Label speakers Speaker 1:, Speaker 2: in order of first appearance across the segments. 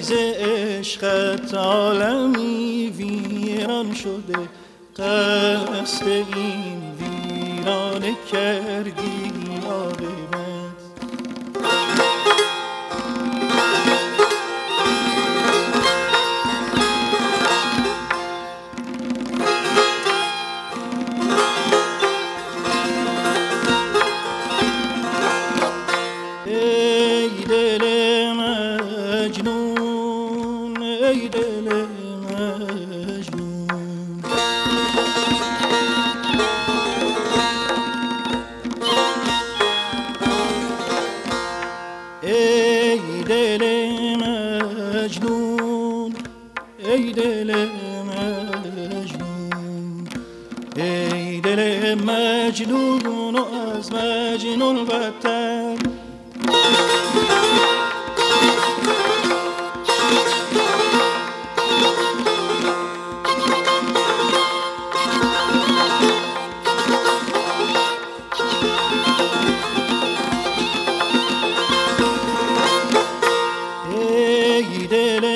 Speaker 1: ز عشقت عالمی ویران شده، قصد این ویرانه کردی عاقبت. ای دل مجنون، ای دل مجنون، ای دل مجنون، ای دل مجنون، ای دل مجنون و از مجنون بدتر. ای دل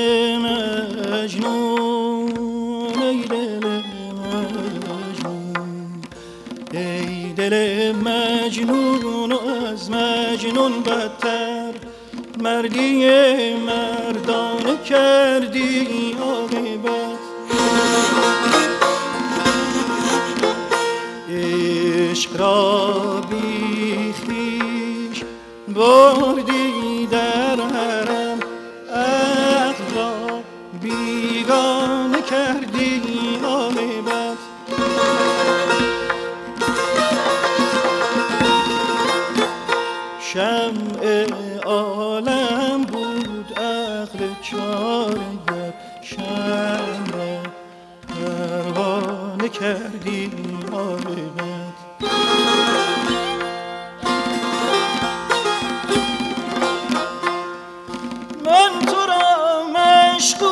Speaker 1: مجنون، ای دل مجنون، ای دل مجنون و از مجنون بدتر. مردی مردانه کردی عاقبت، عشق را بی خویش بردی در حرم، عقل را بیگانه کردی عاقبت. شمع عالم بود عقل چارگر، شمع را پروانه کردی عاقبت. من تو را مشغول